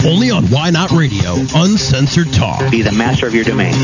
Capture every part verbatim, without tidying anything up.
Only on Why Not Radio, uncensored talk. Be the master of your domain.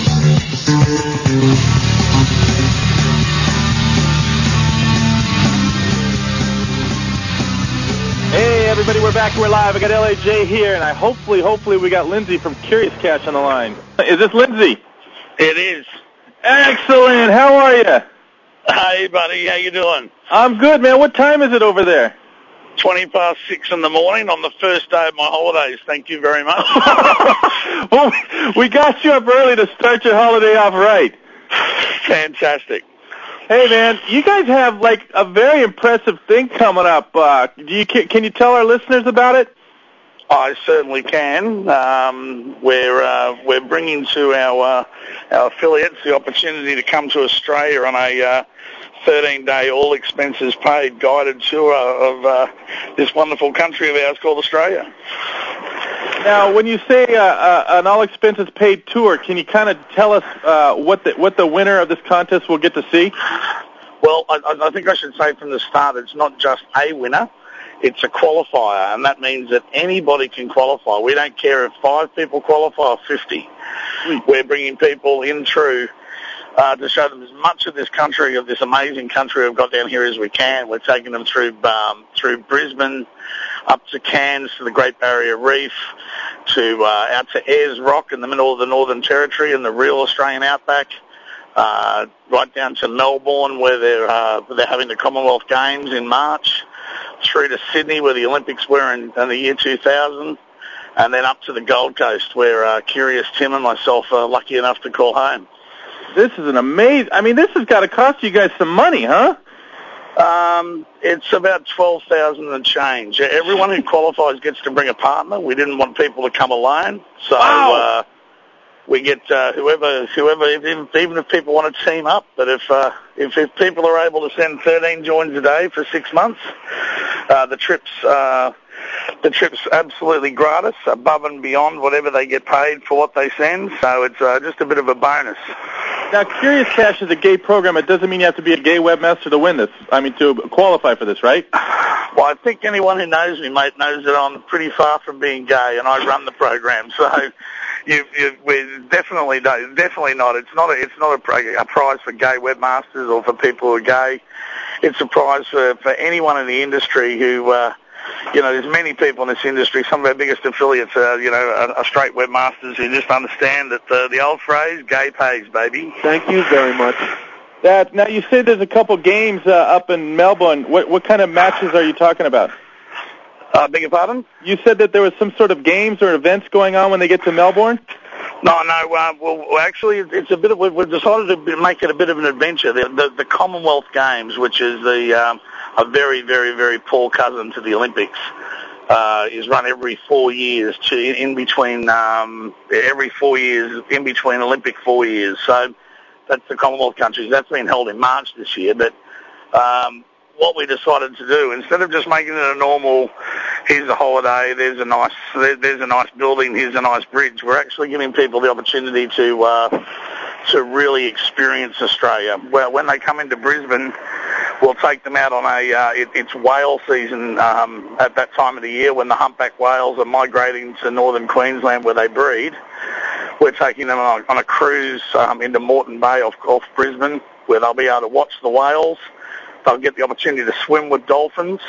Hey, everybody, we're back. We're live. I got L A J here, and I hopefully, hopefully we got Lindsay from Curious Cash on the line. Is this Lindsay? It is. Excellent. How are you? Hey, buddy. How you doing? I'm good, man. What time is it over there? twenty past six in the morning on the first day of my holidays. Thank you very much. Well, we got you up early to start your holiday off right. Fantastic. Hey, man, you guys have, like, a very impressive thing coming up. Uh, do you, can you tell our listeners about it? I certainly can. Um, we're uh, we're bringing to our uh, our affiliates the opportunity to come to Australia on a uh, thirteen-day, all-expenses-paid guided tour of uh, this wonderful country of ours called Australia. Now, when you say uh, uh, an all-expenses-paid tour, can you kind of tell us uh, what the what the winner of this contest will get to see? Well, I, I think I should say from the start, it's not just a winner. It's a qualifier, and that means that anybody can qualify. We don't care if five people qualify or fifty. We're bringing people in through uh, to show them as much of this country, of this amazing country we've got down here as we can. We're taking them through um, through Brisbane, up to Cairns, to the Great Barrier Reef, to uh, out to Ayers Rock in the middle of the Northern Territory in the real Australian outback, uh, right down to Melbourne where they're uh, they're having the Commonwealth Games in March, through to Sydney where the Olympics were in, in the year two thousand, and then up to the Gold Coast where uh, Curious Tim and myself are lucky enough to call home. This is an amazing... I mean, this has got to cost you guys some money, huh? Um, it's about twelve thousand dollars and change. Everyone who qualifies gets to bring a partner. We didn't want people to come alone, so wow. uh, we get uh, whoever, whoever, even, even if people want to team up. But if, uh, if if people are able to send thirteen joins a day for six months, uh, the trips uh, the trip's absolutely gratis, above and beyond whatever they get paid for what they send. So it's uh, just a bit of a bonus. Now, Curious Cash is a gay program. It doesn't mean you have to be a gay webmaster to win this. I mean, to qualify for this, right? Well, I think anyone who knows me, mate, knows that I'm pretty far from being gay, and I run the program. So, you, you, we're definitely, no, definitely not. It's not. A, it's not a, a prize for gay webmasters or for people who are gay. It's a prize for, for anyone in the industry who. Uh, You know, there's many people in this industry. Some of our biggest affiliates are, you know, are, are straight webmasters who just understand that the, the old phrase, gay pays, baby. Thank you very much. That, now, you said there's a couple games uh, up in Melbourne. What, what kind of matches are you talking about? Uh, beg your pardon? You said that there was some sort of games or events going on when they get to Melbourne? No, no. Uh, well, actually, it's a bit of. We've decided to make it a bit of an adventure. The, the, the Commonwealth Games, which is the um, a very, very, very poor cousin to the Olympics, uh, is run every four years. To in between um, every four years, in between Olympic four years. So that's the Commonwealth countries. That's been held in March this year, but. Um, what we decided to do, instead of just making it a normal, here's a holiday, there's a nice, there's a nice building, here's a nice bridge, we're actually giving people the opportunity to uh, to really experience Australia. Well, when they come into Brisbane, we'll take them out on a, uh, it, it's whale season um, at that time of the year when the humpback whales are migrating to northern Queensland where they breed. We're taking them on a, on a cruise um, into Moreton Bay off, off Brisbane where they'll be able to watch the whales. They'll get the opportunity to swim with dolphins,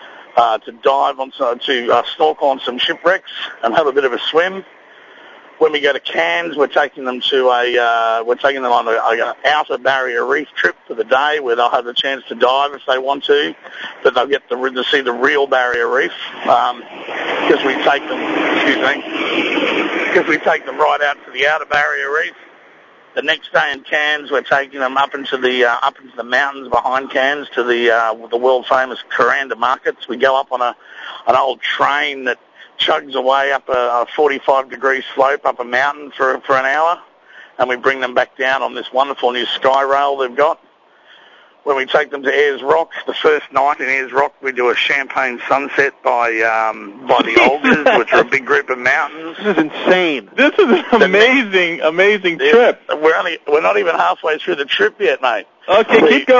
uh, to dive on, to uh, snorkel on some shipwrecks and have a bit of a swim. When we go to Cairns, we're taking them to a, uh, we're taking them on a, a outer barrier reef trip for the day where they'll have the chance to dive if they want to, but they'll get the, to see the real barrier reef um, because we take them, excuse me, because we take them right out to the outer barrier reef. The next day in Cairns, we're taking them up into the uh, up into the mountains behind Cairns to the uh, the world famous Kuranda markets. We go up on a an old train that chugs away up a, a forty-five degree slope up a mountain for for an hour, and we bring them back down on this wonderful new sky rail they've got. When we take them to Ayers Rock, the first night in Ayers Rock, we do a champagne sunset by um, by the Olgas, which are a big group of mountains. This is insane. This is an amazing, amazing trip. We're only we're not even halfway through the trip yet, mate. Okay, the, keep going.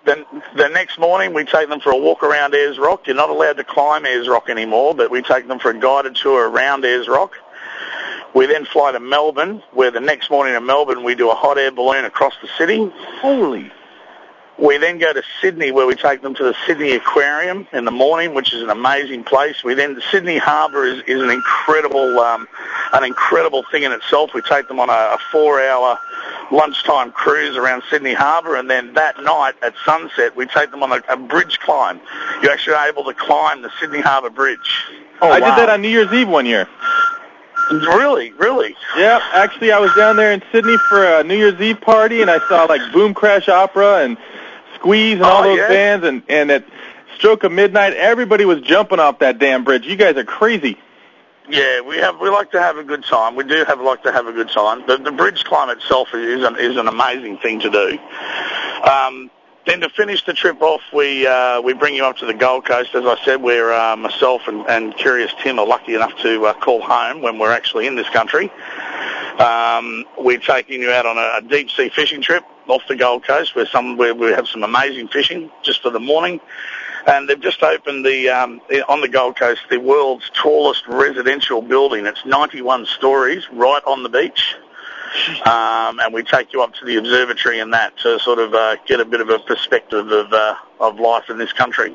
then the next morning we take them for a walk around Ayers Rock. You're not allowed to climb Ayers Rock anymore, but we take them for a guided tour around Ayers Rock. We then fly to Melbourne, where the next morning in Melbourne we do a hot air balloon across the city. Holy. We then go to Sydney, where we take them to the Sydney Aquarium in the morning, which is an amazing place. We then, the Sydney Harbour is, is an incredible, um, an incredible thing in itself. We take them on a, a four-hour lunchtime cruise around Sydney Harbour, and then that night at sunset, we take them on a, a bridge climb. You're actually able to climb the Sydney Harbour Bridge. Oh, I wow. did that on New Year's Eve one year. Really, really? Yeah, actually, I was down there in Sydney for a New Year's Eve party, and I saw like Boom Crash Opera and Squeeze and all oh, those yeah. bands, and, and at stroke of midnight, everybody was jumping off that damn bridge. You guys are crazy. Yeah, we have. We like to have a good time. We do have like to have a good time. The, the bridge climb itself is an, is an amazing thing to do. Um, then to finish the trip off, we uh, we bring you up to the Gold Coast. As I said, where uh, myself and, and Curious Tim are lucky enough to uh, call home when we're actually in this country. Um, we're taking you out on a, a deep sea fishing trip off the Gold Coast, where some where we have some amazing fishing just for the morning. And they've just opened the um, on the Gold Coast the world's tallest residential building. It's ninety-one stories right on the beach. Um, and we take you up to the observatory and that to sort of uh, get a bit of a perspective of uh, of life in this country.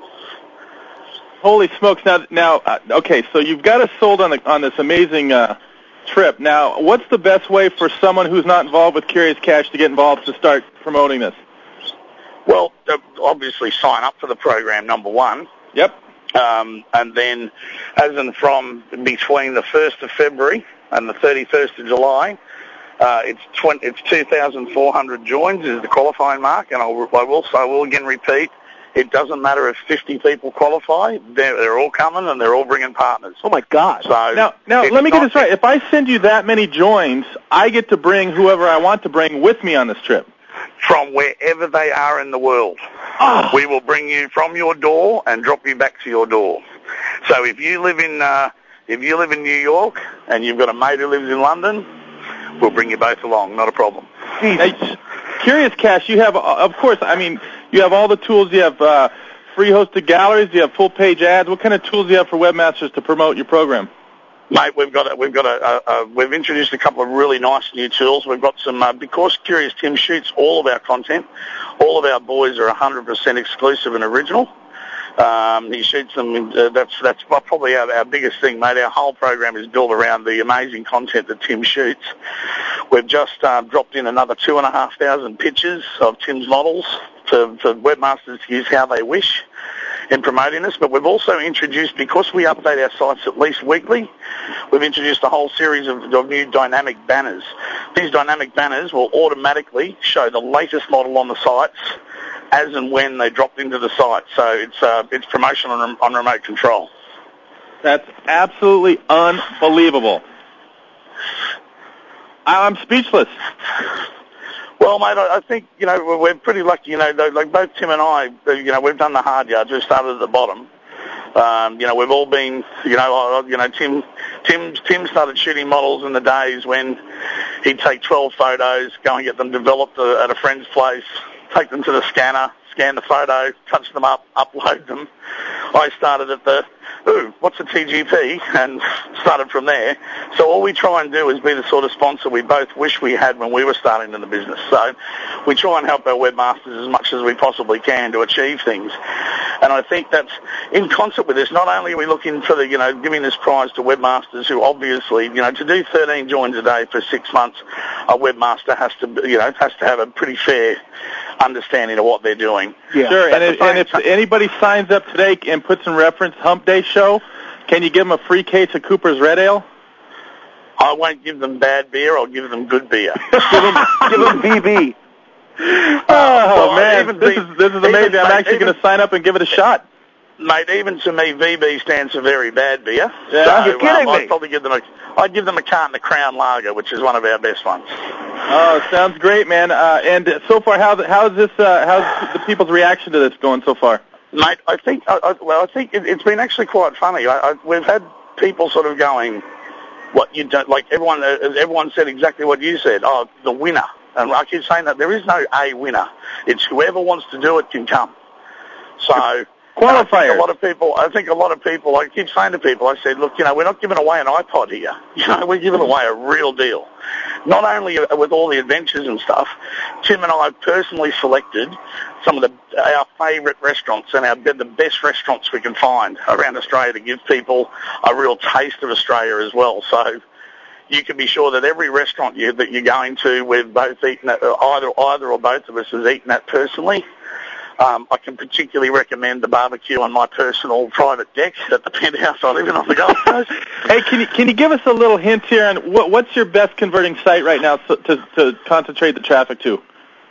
Holy smokes! Now, now, uh, okay, so you've got us sold on the, on this amazing uh, trip. Now, what's the best way for someone who's not involved with Curious Cash to get involved to start promoting this? Well, uh, obviously sign up for the program, number one. Yep. Um, and then, as in from between the first of February and the thirty-first of July, uh, it's twenty, it's two thousand four hundred joins is the qualifying mark. And I'll, I will, so I will again repeat, it doesn't matter if fifty people qualify; they're, they're all coming and they're all bringing partners. Oh my God! So now, now let me get this right. If I send you that many joins, I get to bring whoever I want to bring with me on this trip. From wherever they are in the world. Oh. We will bring you from your door and drop you back to your door. So if you live in uh, if you live in New York and you've got a mate who lives in London, we'll bring you both along, not a problem. Hey, Curious Cash, you have, of course, I mean, you have all the tools. You have uh, free hosted galleries. You have full page ads. What kind of tools do you have for webmasters to promote your program? Mate, we've got a, we've got a, a, a we've introduced a couple of really nice new tools. We've got some uh, because Curious Tim shoots all of our content. All of our boys are one hundred percent exclusive and original. Um, he shoots them. In, uh, that's that's probably our, our biggest thing, mate. Our whole program is built around the amazing content that Tim shoots. We've just uh, dropped in another two and a half thousand pictures of Tim's models for, for webmasters to use how they wish in promoting this, but we've also introduced, because we update our sites at least weekly, we've introduced a whole series of, of new dynamic banners. These dynamic banners will automatically show the latest model on the sites as and when they dropped into the site. So it's uh, it's promotion on, on remote control. That's absolutely unbelievable. I'm speechless. Well, mate, I think, you know, we're pretty lucky, you know, like both Tim and I, you know, we've done the hard yards. We've started at the bottom. Um, you know, we've all been, you know, you know, Tim, Tim, Tim started shooting models in the days when he'd take twelve photos, go and get them developed at a friend's place, take them to the scanner, scan the photo, touch them up, upload them. I started at the, ooh, what's a T G P? And started from there. So all we try and do is be the sort of sponsor we both wish we had when we were starting in the business. So we try and help our webmasters as much as we possibly can to achieve things. And I think that's in concert with this. Not only are we looking for the, you know, giving this prize to webmasters who obviously, you know, to do thirteen joins a day for six months, a webmaster has to, you know, has to have a pretty fair understanding of what they're doing. Yeah. Sure, and, it, and if anybody signs up today and puts in reference Hump Day Show, can you give them a free case of Cooper's Red Ale? I won't give them bad beer. I'll give them good beer. give them, give them V B. Oh, well, man, even this, v, is, this is amazing. Even, I'm mate, actually going to sign up and give it a shot. Mate, even to me, V B stands for very bad beer. Yeah, so, you're kidding um, me. I'd probably give them a, I'd give them a carton of Crown Lager, which is one of our best ones. Oh, sounds great, man. Uh, and so far, how how's this? Uh, how's the people's reaction to this going so far? Mate, I think, I, I, well, I think it, it's been actually quite funny. I, I, we've had people sort of going, what you don't, like everyone, everyone said exactly what you said. Oh, the winner. And I keep saying that there is no A winner. It's whoever wants to do it can come. So qualifiers. I think a lot of people, I think a lot of people, I keep saying to people, I said, look, you know, we're not giving away an iPod here. You know, we're giving away a real deal. Not only with all the adventures and stuff, Tim and I have personally selected some of the our favourite restaurants and our the best restaurants we can find around Australia to give people a real taste of Australia as well. So you can be sure that every restaurant you, that you're going to, we've both eaten at, either either or both of us has eaten at personally. Um, I can particularly recommend the barbecue on my personal private deck at the penthouse I live in on the Gold Coast. Hey, can you can you give us a little hint here on what, what's your best converting site right now to, to, to concentrate the traffic to?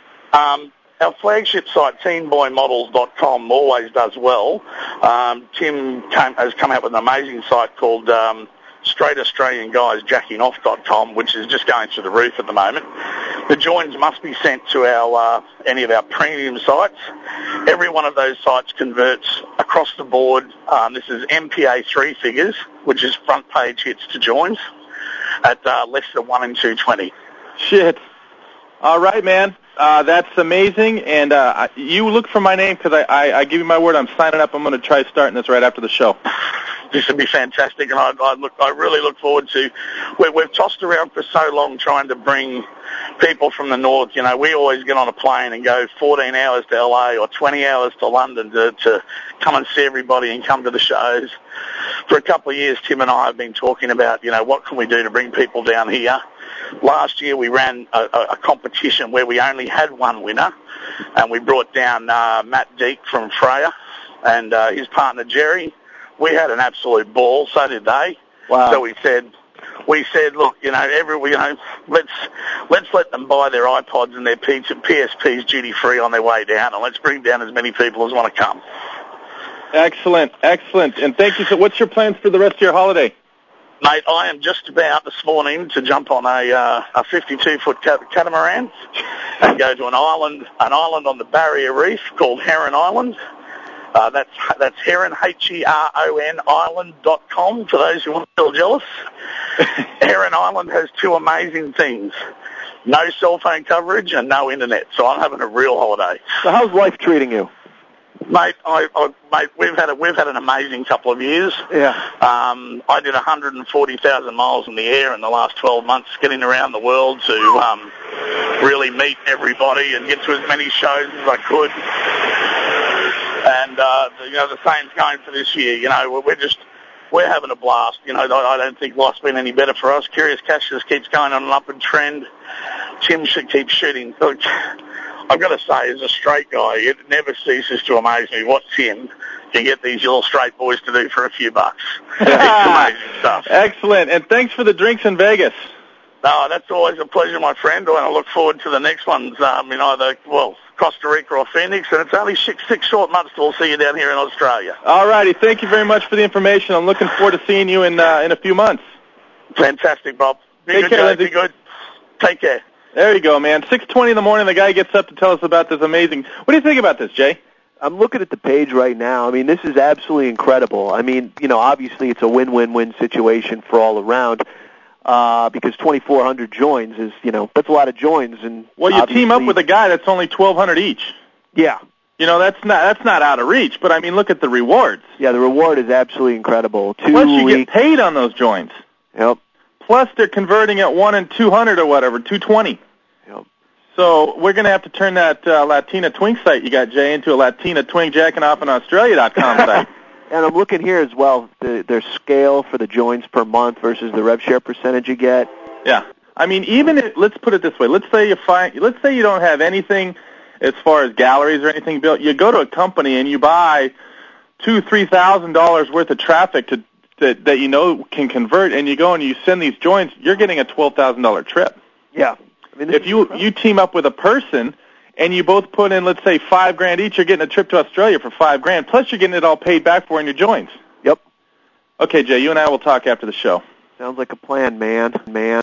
Um, our flagship site, teen boy models dot com, always does well. Um, Tim came, has come out with an amazing site called um, straight australian guys jacking off dot com, which is just going through the roof at the moment. The joins must be sent to our uh, any of our premium sites. Every one of those sites converts across the board. Um, this is M P A three figures, which is front page hits to joins, at uh, less than one in two twenty. Shit. All right, man. Uh, that's amazing. And uh, you look for my name because I, I, I give you my word. I'm signing up. I'm going to try starting this right after the show. This would be fantastic, and I, I look. I really look forward to. We, we've tossed around for so long trying to bring people from the north. You know, we always get on a plane and go fourteen hours to L A or twenty hours to London to, to come and see everybody and come to the shows. For a couple of years, Tim and I have been talking about, you know, what can we do to bring people down here. Last year we ran a, a competition where we only had one winner, and we brought down uh, Matt Deek from Freya and uh, his partner Jerry. We had an absolute ball, so did they. Wow. So we said, we said, look, you know, every, you know, let's let's let them buy their iPods and their P S Ps duty free on their way down, and let's bring down as many people as want to come. Excellent, excellent, and thank you. So, what's your plans for the rest of your holiday? Mate, I am just about this morning to jump on a uh, a fifty-two foot catamaran and go to an island, an island on the Barrier Reef called Heron Island. Uh, that's that's Heron, H E R O N, island dot com, for those who want to feel jealous. Heron Island has two amazing things: no cell phone coverage and no internet. So I'm having a real holiday. So how's life treating you? Mate, I, I, mate, we've had a, we've had an amazing couple of years. Yeah. Um, I did one hundred forty thousand miles in the air in the last twelve months, getting around the world to um, really meet everybody and get to as many shows as I could. And uh, you know, the same's going for this year. You know, we're just we're having a blast. You know, I don't think life's been any better for us. Curious Cash just keeps going on an upward trend. Tim should keep shooting. Look, I've got to say, as a straight guy, it never ceases to amaze me what Tim can get these little straight boys to do for a few bucks. It's amazing stuff. Excellent, and thanks for the drinks in Vegas. No, that's always a pleasure, my friend, and I look forward to the next ones um, in either, well, Costa Rica or Phoenix, and it's only six, six short months till we'll see you down here in Australia. All righty, thank you very much for the information. I'm looking forward to seeing you in uh, in a few months. Fantastic, Bob. Be Take good, care, Jay. Lindsay. Be good. Take care. There you go, man. six twenty in the morning, the guy gets up to tell us about this amazing... What do you think about this, Jay? I'm looking at the page right now. I mean, this is absolutely incredible. I mean, you know, obviously it's a win-win-win situation for all around uh, because twenty-four hundred joins is, you know, that's a lot of joins. And well, you team up with a guy that's only twelve hundred each. Yeah. You know, that's not that's not out of reach, but, I mean, look at the rewards. Yeah, the reward is absolutely incredible. Two Plus, you weeks. get paid on those joins. Yep. Plus, they're converting at one and two hundred or whatever, two twenty. Yep. So we're going to have to turn that uh, Latina Twink site you got, Jay, into a Latina Twink jacking off in Australia dot com site. And I'm looking here as well, the, their scale for the joins per month versus the rev share percentage you get. Yeah. I mean, even if, let's put it this way. Let's say you find, let's say you don't have anything as far as galleries or anything built. You go to a company and you buy two, three thousand dollars worth of traffic to that that you know can convert, and you go and you send these joins. You're getting a twelve thousand dollar trip. Yeah. I mean, if you you team up with a person and you both put in, let's say, five grand each, you're getting a trip to Australia for five grand. Plus, you're getting it all paid back for in your joins. Yep. Okay, Jay, you and I will talk after the show. Sounds like a plan, man. Man.